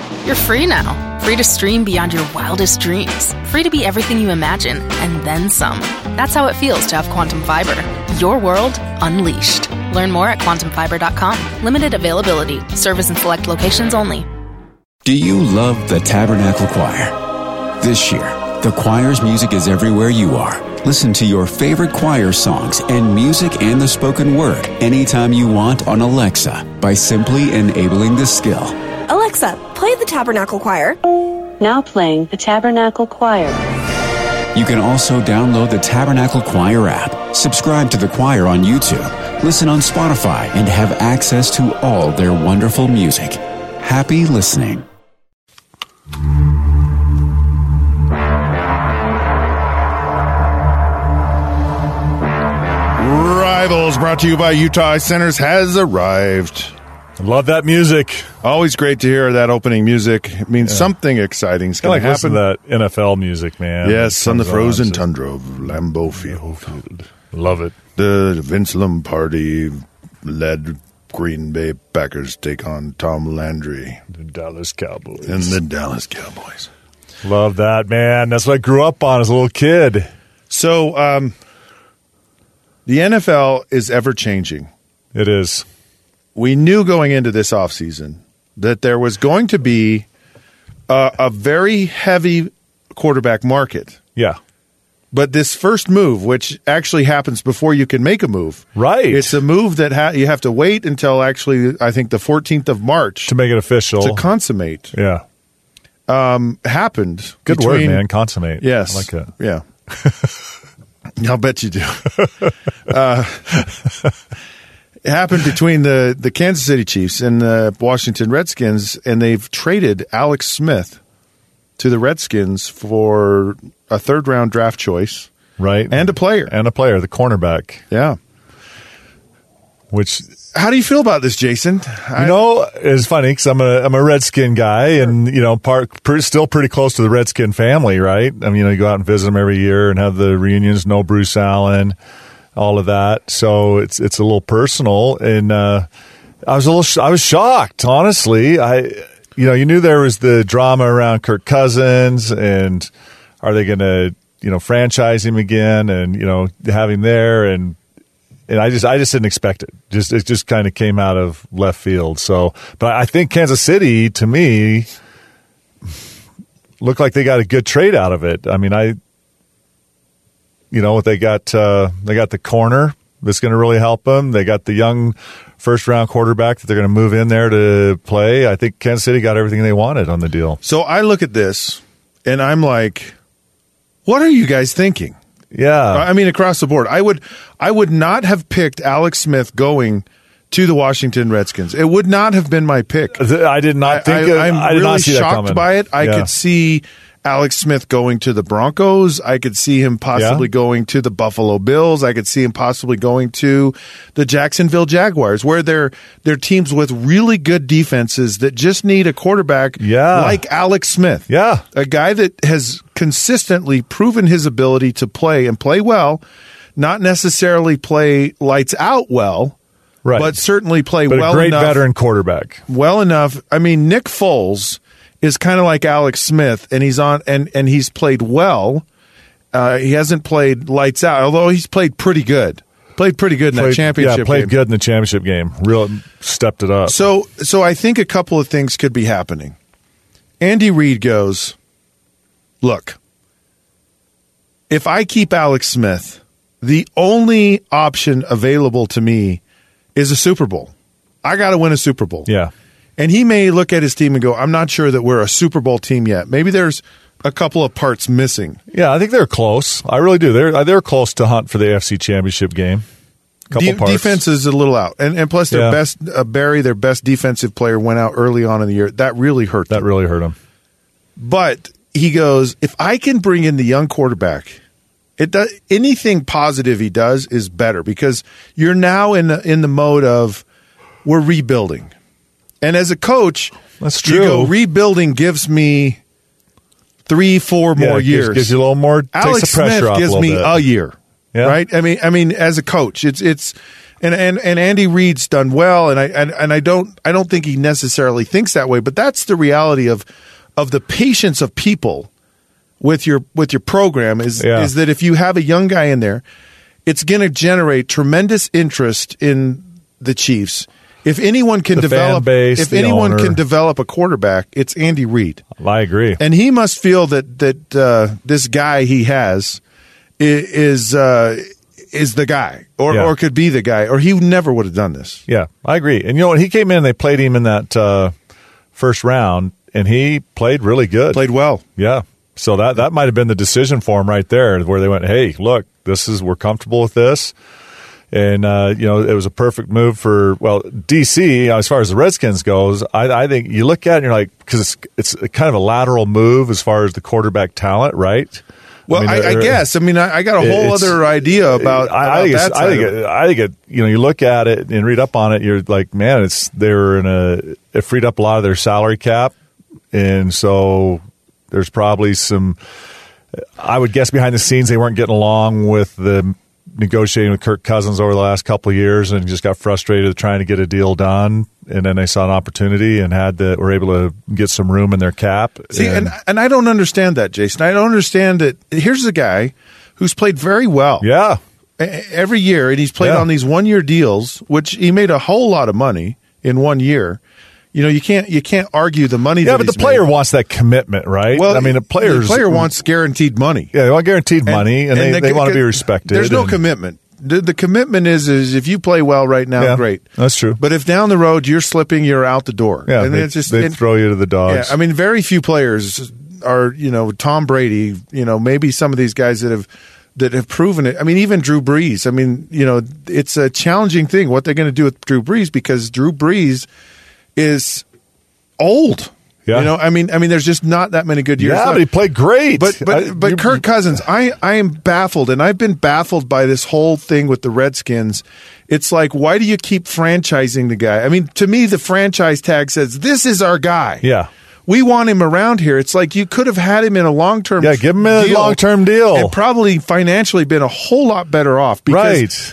You're free now. Free to stream beyond your wildest dreams. Free to be everything you imagine, and then some. That's how it feels to have Quantum Fiber. Your world unleashed. Learn more at quantumfiber.com. Limited availability. Service in select locations only. Do you love the Tabernacle Choir? This year, the choir's music is everywhere you are. Listen to your favorite choir songs and music and the spoken word anytime you want on Alexa by simply enabling the skill. Alexa, play the Tabernacle Choir. Now playing the Tabernacle Choir. You can also download the Tabernacle Choir app, subscribe to the choir on YouTube, listen on Spotify, and have access to all their wonderful music. Happy listening. Rivals, brought to you by Utah Eye Centers, has arrived. Love that music. Always great to hear that opening music. It means something exciting is going to happen. Listen to that NFL music, man. Yes, on the frozen tundra of Lambeau Field. Love it. The Vince Lombardi led Green Bay Packers take on Tom Landry. The Dallas Cowboys. And the Dallas Cowboys. Love that, man. That's what I grew up on as a little kid. So, the NFL is ever-changing. It is. We knew going into this offseason that there was going to be a very heavy quarterback market. Yeah. But this first move, which actually happens before you can make a move. Right. It's a move that you have to wait until actually, I think, the 14th of March. To make it official. To consummate. Yeah. Happened. Good word, man. Consummate. Yes. I like it. Yeah. I'll bet you do. It happened between the Kansas City Chiefs and the Washington Redskins, and they've traded Alex Smith to the Redskins for a third-round draft choice. Right. And a player. The cornerback. Yeah. Which... How do you feel about this, Jason? It's funny because I'm a Redskin guy, and still pretty close to the Redskin family, right? I mean, you go out and visit them every year and have the reunions. No Bruce Allen, all of that. So it's a little personal, and I was shocked, honestly. You knew there was the drama around Kirk Cousins, and are they going to franchise him again, and have him there, and I just didn't expect it. It just kind of came out of left field. So, but I think Kansas City, to me, looked like they got a good trade out of it. I mean, they got the corner that's going to really help them. They got the young first-round quarterback that they're going to move in there to play. I think Kansas City got everything they wanted on the deal. So I look at this, and I'm like, what are you guys thinking? Yeah. I mean, across the board. I would not have picked Alex Smith going to the Washington Redskins. It would not have been my pick. I did not think I'm really shocked by it. I Yeah. could see Alex Smith going to the Broncos. I could see him possibly going to the Buffalo Bills. I could see him possibly going to the Jacksonville Jaguars, where they're teams with really good defenses that just need a quarterback like Alex Smith. Yeah. A guy that has consistently proven his ability to play and play well, not necessarily play lights out well, right, but certainly play but well a great enough. Veteran quarterback. Well enough. I mean, Nick Foles is kind of like Alex Smith, and he's on and he's played well. He hasn't played lights out, although he's played pretty good. Played pretty good in that championship game. Played good in the championship game. Real stepped it up. So I think a couple of things could be happening. Andy Reid goes, look, if I keep Alex Smith, the only option available to me is a Super Bowl. I got to win a Super Bowl. Yeah. And he may look at his team and go, I'm not sure that we're a Super Bowl team yet. Maybe there's a couple of parts missing. Yeah, I think they're close. I really do. They're close to hunt for the AFC Championship game. Couple parts. Defense is a little out. And plus their best, Barry, their best defensive player went out early on in the year. That really hurt them. That really hurt them. But he goes, if I can bring in the young quarterback, anything positive he does is better, because you're now in the mode of we're rebuilding. And as a coach, that's true. You go, rebuilding gives me 3-4 more years. Gives you a little more. Alex takes the pressure Smith off gives a me bit. a year. Yeah. Right? I mean, as a coach, it's And Andy Reid's done well, and I don't think he necessarily thinks that way, but that's the reality of the patience of people with your program is that if you have a young guy in there, it's going to generate tremendous interest in the Chiefs. If anyone can develop a quarterback, it's Andy Reid. I agree, and he must feel that this guy he has is the guy, or could be the guy, or he never would have done this. Yeah, I agree. And when he came in, they played him in that first round, and he played really good. Played well. Yeah. So that might have been the decision for him right there, where they went, hey, look, we're comfortable with this. And, it was a perfect move for, D.C., as far as the Redskins goes. I think you look at it and you're like, because it's kind of a lateral move as far as the quarterback talent, right? Well, I guess. I mean, I got a whole other idea about that. I think it. You look at it and read up on it. You're like, man, it freed up a lot of their salary cap, and so there's probably some. I would guess behind the scenes they weren't getting along with the negotiating with Kirk Cousins over the last couple of years, and just got frustrated trying to get a deal done. And then they saw an opportunity and were able to get some room in their cap. See, and I don't understand that, Jason. I don't understand that. Here's a guy who's played very well. Yeah. Every year, and he's played on these 1-year deals, which he made a whole lot of money in 1 year. You can't argue the money. Yeah, but the player wants that commitment, right? Well, I mean, the player wants guaranteed money. Yeah, they want guaranteed money, and they want to be respected. There's no commitment. The commitment is if you play well right now, great. That's true. But if down the road you're slipping, you're out the door. Yeah, and they throw you to the dogs. Yeah, I mean, very few players are, Tom Brady, maybe some of these guys that have proven it. I mean, even Drew Brees. I mean, it's a challenging thing what they're going to do with Drew Brees, because Drew Brees is old. Yeah. I mean, there's just not that many good years left. But he played great. But Kirk Cousins, I am baffled, and I've been baffled by this whole thing with the Redskins. It's like, why do you keep franchising the guy? I mean, to me, the franchise tag says, this is our guy. Yeah. We want him around here. It's like you could have had him in a long-term deal. Yeah, give him a long-term deal. And probably financially been a whole lot better off. Because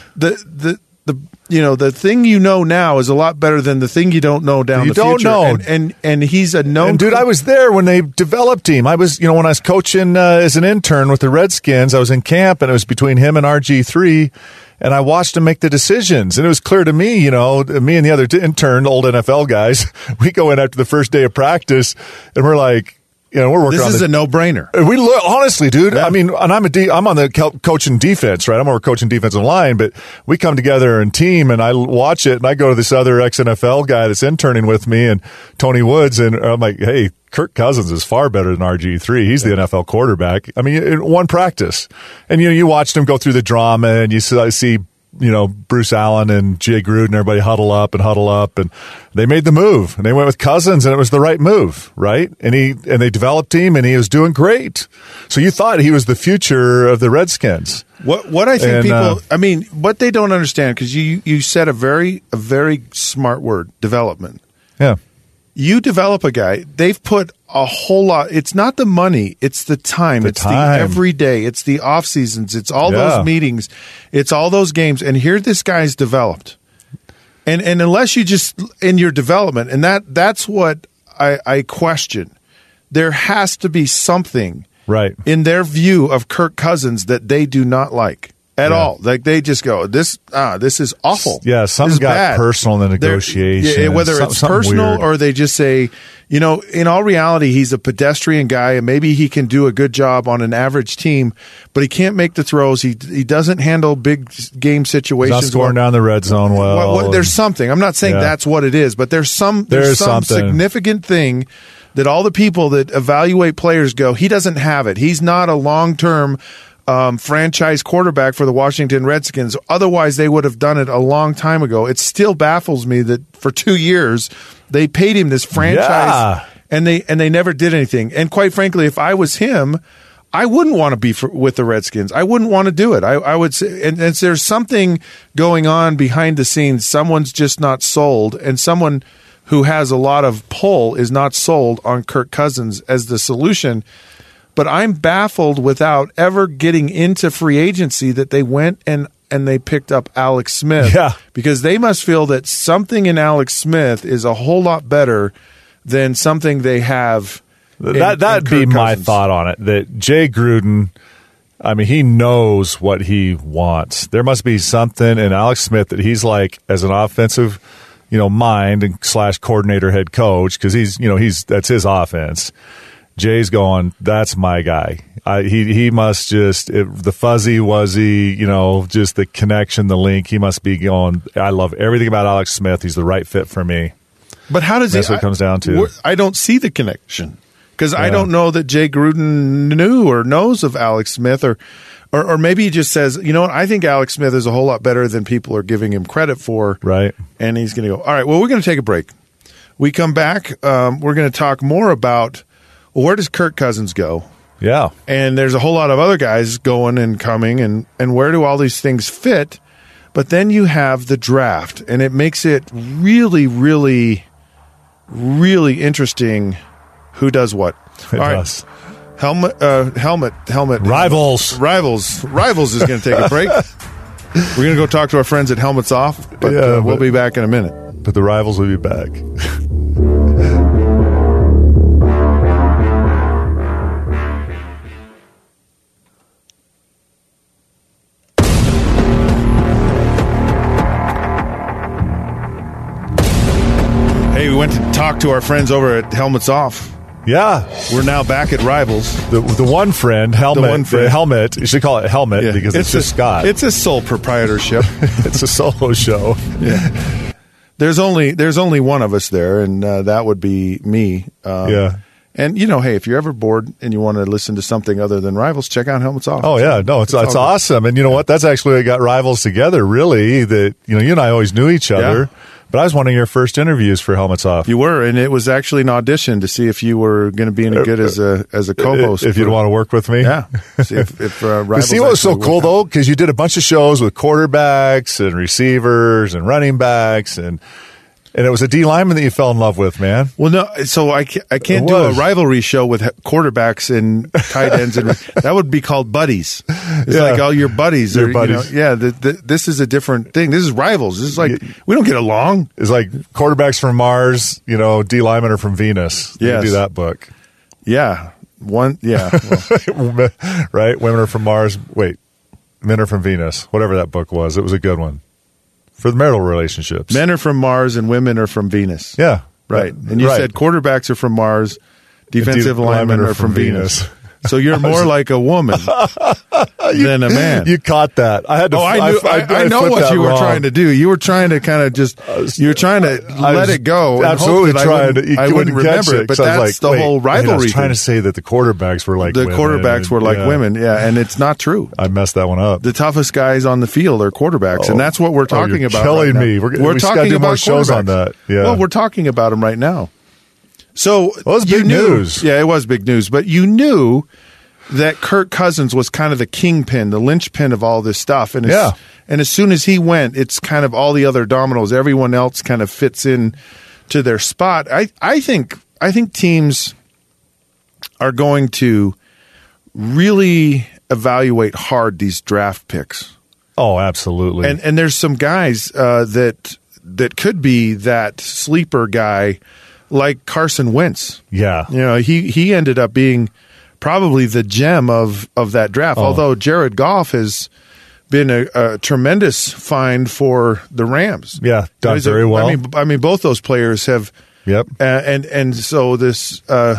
the thing now is a lot better than the thing you don't know down the future. You don't know. And he's a known... And dude, I was there when they developed him. I was, when I was coaching as an intern with the Redskins, I was in camp, and it was between him and RG3, and I watched him make the decisions. And it was clear to me, me and the other intern, old NFL guys, we go in after the first day of practice, and we're like... we're working this is a no-brainer. We honestly, dude. Yeah. I mean, and I'm on the coaching defense, right? I'm over coaching defensive line, but we come together in team, and I watch it, and I go to this other ex-NFL guy that's interning with me, and Tony Woods, and I'm like, hey, Kirk Cousins is far better than RG3. He's the NFL quarterback. I mean, in one practice, and you watched him go through the drama, and you see. Bruce Allen and Jay Gruden, everybody huddle up, and they made the move, and they went with Cousins, and it was the right move, right? And they developed him, and he was doing great. So you thought he was the future of the Redskins. What I think people, I mean, what they don't understand, because you said a very smart word, development. Yeah. You develop a guy, they've put a whole lot. It's not the money, it's the time. The everyday. It's the off seasons. It's all those meetings. It's all those games. And here this guy's developed. And unless you just in your development, and that's what I question. There has to be something right in their view of Kirk Cousins that they do not like. At all. Like, they just go, this is awful. Yeah, something got bad. Personal in the negotiation. Whether it's personal weird. Or they just say, in all reality, he's a pedestrian guy, and maybe he can do a good job on an average team, but he can't make the throws. He doesn't handle big game situations. He's not scoring down the red zone well. There's something. I'm not saying that's what it is, but there's some significant thing that all the people that evaluate players go, he doesn't have it. He's not a long-term franchise quarterback for the Washington Redskins. Otherwise, they would have done it a long time ago. It still baffles me that for 2 years they paid him this franchise and they never did anything. And quite frankly, if I was him, I wouldn't want to be with the Redskins. I wouldn't want to do it. I would say, and there's something going on behind the scenes. Someone's just not sold, and someone who has a lot of pull is not sold on Kirk Cousins as the solution. But I'm baffled without ever getting into free agency that they went and and they picked up Alex Smith. Yeah. Because they must feel that something in Alex Smith is a whole lot better than something they have. That'd be my thought on it. That Jay Gruden, I mean, he knows what he wants. There must be something in Alex Smith that he's like as an offensive, mind and / coordinator, head coach, because that's his offense. Jay's going, that's my guy. He must just the fuzzy wuzzy, just the connection, the link. He must be going, I love everything about Alex Smith. He's the right fit for me. But how does that's what it comes down to? I don't see the connection. Because I don't know that Jay Gruden knew or knows of Alex Smith, or maybe he just says, you know what, I think Alex Smith is a whole lot better than people are giving him credit for. Right. And he's going to go, all right, well, we're going to take a break. We come back, we're going to talk more about, well, where does Kirk Cousins go? Yeah. And there's a whole lot of other guys going and coming, and where do all these things fit? But then you have the draft, and it makes it really, really, really interesting. Who does what? It does. Helmet. Rivals is going to take a break. We're going to go talk to our friends at Helmets Off, but we'll be back in a minute. But the Rivals will be back. Hey, we went to talk to our friends over at Helmets Off. Yeah. We're now back at Rivals. The one friend, Helmet. You should call it Helmet because it's just Scott. It's a sole proprietorship. It's a solo show. Yeah. There's only one of us there, and that would be me. Yeah. And, hey, if you're ever bored and you want to listen to something other than Rivals, check out Helmets Off. Oh, yeah. No, it's awesome. And you know what? That's actually what got Rivals together, really. That, you and I always knew each other. Yeah. But I was one of your first interviews for Helmets Off. You were, and it was actually an audition to see if you were going to be any good as a co-host. If you'd want to work with me. Yeah. See if Rivals. See what was so cool, though? Because you did a bunch of shows with quarterbacks and receivers and running backs, and it was a D lineman that you fell in love with, man. Well, no, so I can't do a rivalry show with quarterbacks and tight ends, and that would be called buddies. It's like all your buddies. Your buddies. This is a different thing. This is Rivals. This is like, we don't get along. It's like quarterbacks from Mars, D linemen are from Venus. Yes. You do that book. Yeah. Well. Right? Women are from Mars. Wait. Men are from Venus. Whatever that book was. It was a good one. For the marital relationships. Men are from Mars and women are from Venus. Yeah. Right. And you said quarterbacks are from Mars, defensive linemen are from Venus. So you're more like a woman than a man. You caught that. I had to. I know what you were trying to do. You were trying to kind of just. You were trying to let it go. Absolutely trying to. I wouldn't remember it, but that's the whole rivalry. I was trying to say that the quarterbacks were like the quarterbacks were like women. Yeah, and it's not true. I messed that one up. The toughest guys on the field are quarterbacks, and that's what we're talking about. Killing me. We're talking about more shows on that. Yeah. Well, we're talking about them right now. So it was big news. Yeah, it was big news. But you knew that Kirk Cousins was kind of the kingpin, the linchpin of all this stuff. And as soon as he went, it's kind of all the other dominoes. Everyone else kind of fits in to their spot. I think teams are going to really evaluate hard these draft picks. Oh, absolutely. And there's some guys that could be that sleeper guy, like Carson Wentz. Yeah. He ended up being probably the gem of that draft, although Jared Goff has been a tremendous find for the Rams. Yeah, done very well. I mean, both those players have. Yep. And so this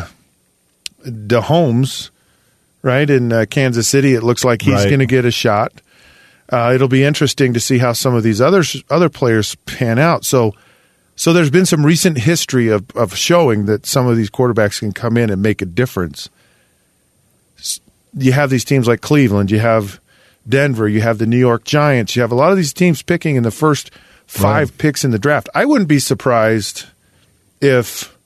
Mahomes, right, in Kansas City, it looks like he's going to get a shot. It'll be interesting to see how some of these other players pan out. So there's been some recent history of showing that some of these quarterbacks can come in and make a difference. You have these teams like Cleveland, you have Denver, you have the New York Giants, you have a lot of these teams picking in the first 5 picks in the draft. I wouldn't be surprised if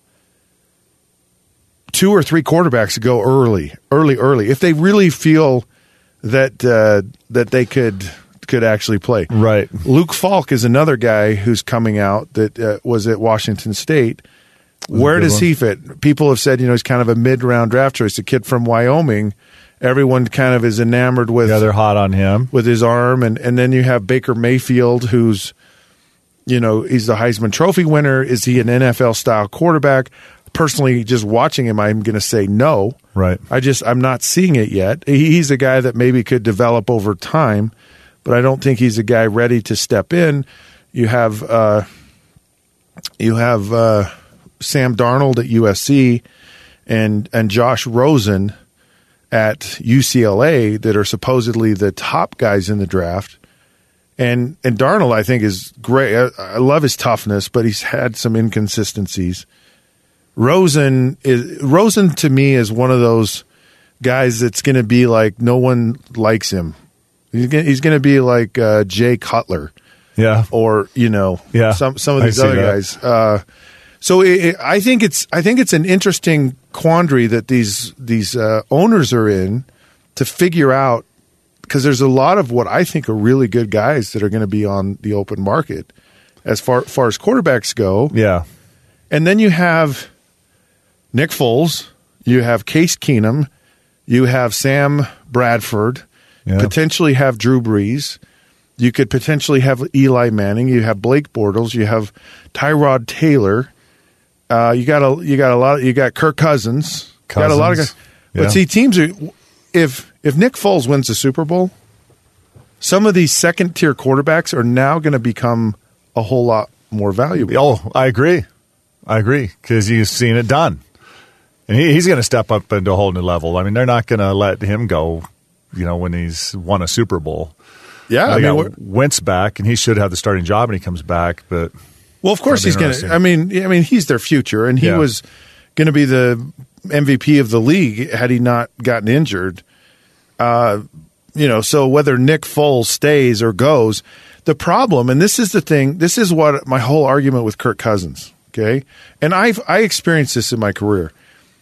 2 or 3 quarterbacks go early. If they really feel that they could actually play. Right. Luke Falk is another guy who's coming out that was at Washington State. Where does he fit? People have said, he's kind of a mid-round draft choice, a kid from Wyoming, everyone kind of is enamored with. Yeah, they're hot on him. With his arm. And then you have Baker Mayfield, who's, he's the Heisman Trophy winner. Is he an NFL-style quarterback? Personally, just watching him, I'm going to say no. Right. I'm not seeing it yet. He's a guy that maybe could develop over time, but I don't think he's a guy ready to step in. You have Sam Darnold at USC and Josh Rosen at UCLA that are supposedly the top guys in the draft. And Darnold, I think, is great. I love his toughness, but he's had some inconsistencies. Rosen to me is one of those guys that's going to be like no one likes him. He's going to be like Jay Cutler. Yeah. Or, some of these other guys. So I think it's an interesting quandary that these owners are in to figure out, because there's a lot of what I think are really good guys that are going to be on the open market as far as quarterbacks go. Yeah. And then you have Nick Foles, you have Case Keenum, you have Sam Bradford, potentially have Drew Brees. You could potentially have Eli Manning. You have Blake Bortles. You have Tyrod Taylor. You got a lot. You got Kirk Cousins. Got a lot of guys. Yeah. But see, teams are if Nick Foles wins the Super Bowl, some of these second tier quarterbacks are now going to become a whole lot more valuable. Oh, I agree, because you've seen it done, and he's going to step up into a whole new level. I mean, they're not going to let him go, when he's won a Super Bowl. Yeah, I got Wentz back, and he should have the starting job when he comes back. But of course he's going to. I mean, he's their future, and he was going to be the MVP of the league had he not gotten injured. So whether Nick Foles stays or goes, the problem, and this is the thing, this is what my whole argument with Kirk Cousins. Okay, and I experienced this in my career.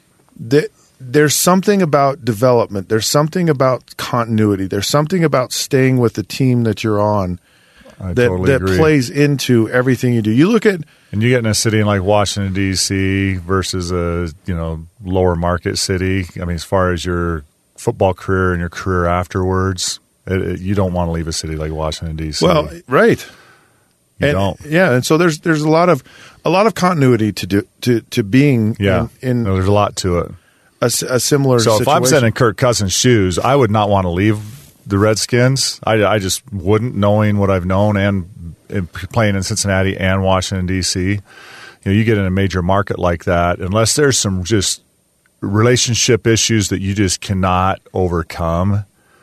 There's something about development. There's something about continuity. There's something about staying with the team that you're on that plays into everything you do. You look at, and you get in a city like Washington D.C. versus a lower market city. I mean, as far as your football career and your career afterwards, you don't want to leave a city like Washington D.C. Well, right. You don't. Yeah, and so there's a lot of continuity to being in there's a lot to it. A similar situation. So if I'm sitting in Kirk Cousins' shoes, I would not want to leave the Redskins. I just wouldn't, knowing what I've known and playing in Cincinnati and Washington, D.C. You get in a major market like that, unless there's some just relationship issues that you just cannot overcome,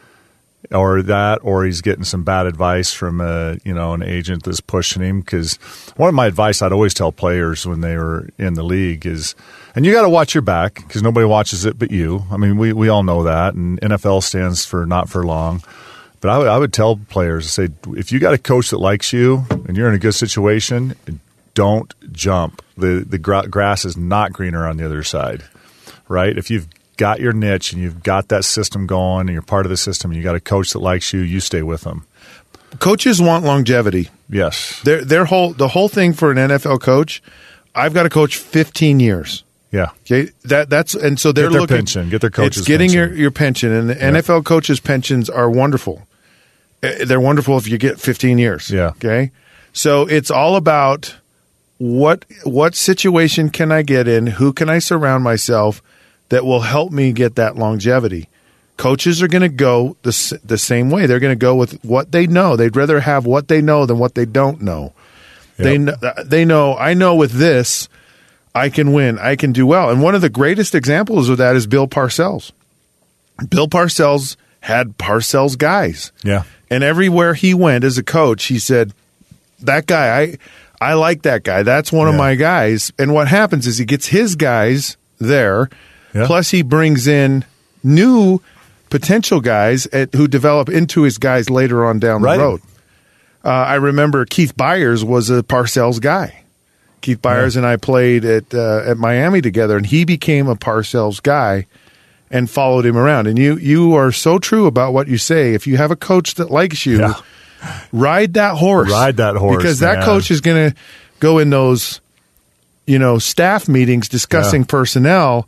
or he's getting some bad advice from an agent that's pushing him. Because one of my advice I'd always tell players when they were in the league is, and you got to watch your back because nobody watches it but you. I mean, we all know that, and NFL stands for not for long. But I would tell players, say, if you got a coach that likes you and you're in a good situation, don't jump. The grass is not greener on the other side, right? If you've got your niche and you've got that system going and you're part of the system and you got a coach that likes you, you stay with them. Coaches want longevity. Yes. The whole thing for an NFL coach, I've got to coach 15 years. Yeah. Okay. That's and so they're looking pension, get their coach's it's getting pension. your pension, and the NFL coaches' pensions are wonderful. They're wonderful if you get 15 years. Yeah. Okay. So it's all about what situation can I get in? Who can I surround myself that will help me get that longevity? Coaches are going to go the same way. They're going to go with what they know. They'd rather have what they know than what they don't know. Yep. They know, I know with this, I can win. I can do well. And one of the greatest examples of that is Bill Parcells. Bill Parcells had Parcells guys. Yeah. And everywhere he went as a coach, he said, that guy, I like that guy. That's one of my guys. And what happens is he gets his guys there, plus he brings in new potential guys who develop into his guys later on down the road. I remember Keith Byers was a Parcells guy. Keith Byers and I played at Miami together, and he became a Parcells guy and followed him around. And you are so true about what you say. If you have a coach that likes you, ride that horse. Ride that horse. Because that coach is going to go in those, staff meetings discussing personnel,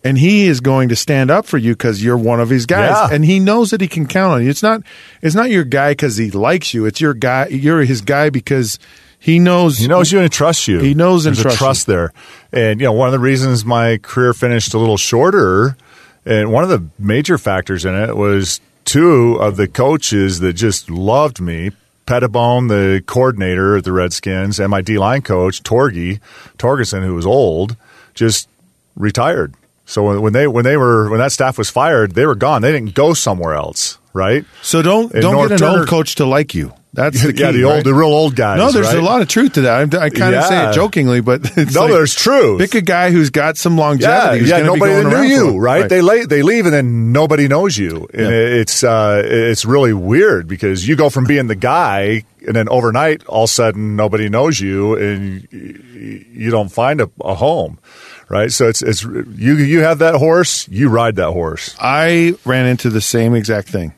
And he is going to stand up for you because you're one of his guys, Yeah. and he knows that he can count on you. It's not your guy because he likes you. It's your guy. You're his guy because he knows you and he trusts you. He knows and There's trusts a trust there. And one of the reasons my career finished a little shorter, and one of the major factors in it was two of the coaches that just loved me. Pettibone, the coordinator at the Redskins, and my D-line coach, Torgerson, who was old, just retired. So when that staff was fired, they were gone. They didn't go somewhere else, right? So don't get an old coach to like you. That's the key. Yeah, the real old guys. No, there's right? a lot of truth to that. I kind of say it jokingly, but it's there's truth. Pick a guy who's got some longevity. Yeah, nobody be knew you, right? Right. They leave and then nobody knows you, and it's really weird because you go from being the guy, and then overnight, all of a sudden, nobody knows you, and you don't find a home, right? So it's you have that horse, you ride that horse. I ran into the same exact thing,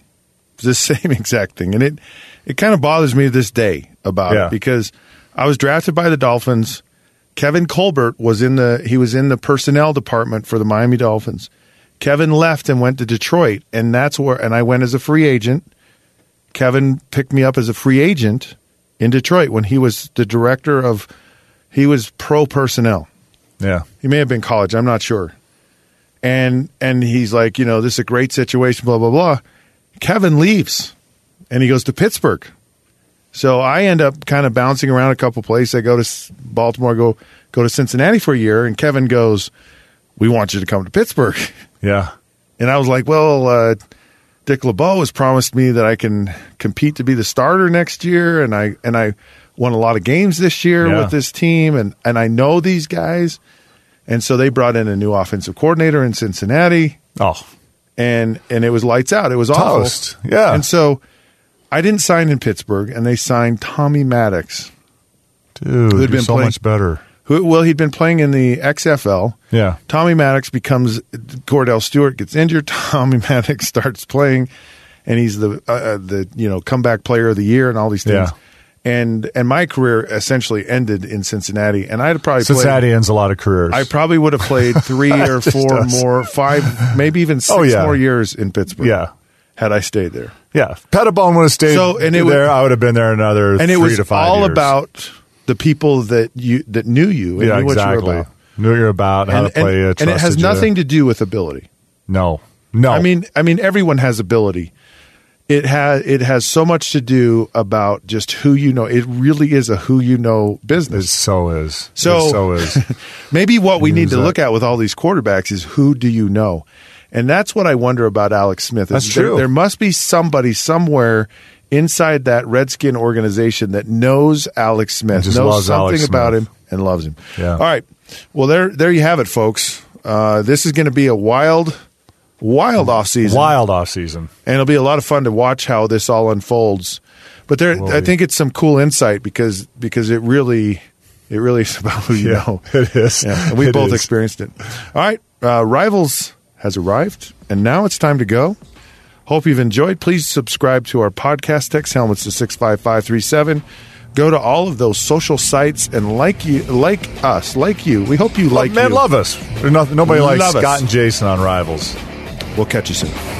and it kind of bothers me to this day about it because I was drafted by the Dolphins. Kevin Colbert was in the personnel department for the Miami Dolphins. Kevin left and went to Detroit, and I went as a free agent. Kevin picked me up as a free agent in Detroit when he was the director he was pro personnel. Yeah. He may have been college, I'm not sure. And he's like, this is a great situation, blah, blah, blah. Kevin leaves, and he goes to Pittsburgh. So I end up kind of bouncing around a couple places. I go to Baltimore, go to Cincinnati for a year, and Kevin goes, "We want you to come to Pittsburgh." Yeah. And I was like, well, Dick LeBeau has promised me that I can compete to be the starter next year, and I won a lot of games this year with this team, and I know these guys. And so they brought in a new offensive coordinator in Cincinnati. Oh. And it was lights out. It was Toast. awful. Yeah. And so I didn't sign in Pittsburgh, and they signed Tommy Maddox. Dude, who had been so playing, much better. He'd been playing in the XFL. Yeah. Tommy Maddox becomes Cordell Stewart gets injured. Tommy Maddox starts playing, and he's the comeback player of the year and all these things. Yeah. And my career essentially ended in Cincinnati, and I'd probably Cincinnati ends a lot of careers. I probably would have played 3 or 4 more, 5, maybe even 6 more years in Pittsburgh. Yeah. Had I stayed there. Yeah. Pettibone would have stayed there. I would have been there another 3 to 5 years. And it was all about the people that knew you and knew what you were about. Knew you were about, how to play it. And it has nothing to do with ability. No. I mean, everyone has ability. It has so much to do about just who you know. It really is a who you know business. It so is. Maybe what we need to look at with all these quarterbacks is who do you know? And that's what I wonder about Alex Smith. That's true. There must be somebody somewhere inside that Redskin organization that knows Alex Smith, knows something about him, and loves him. Yeah. All right. Well, there you have it, folks. This is going to be a wild offseason. Wild offseason. And it'll be a lot of fun to watch how this all unfolds. But I think it's some cool insight because it really is about who you know. It is. Yeah, and we both experienced it. All right. Rivals has arrived, and now it's time to go. Hope you've enjoyed. Please subscribe to our podcast. Text Helmets to 65537. Go to all of those social sites and like you. We hope you like Men you. love us. Nobody likes Love us. Scott and Jason on Rivals. We'll catch you soon.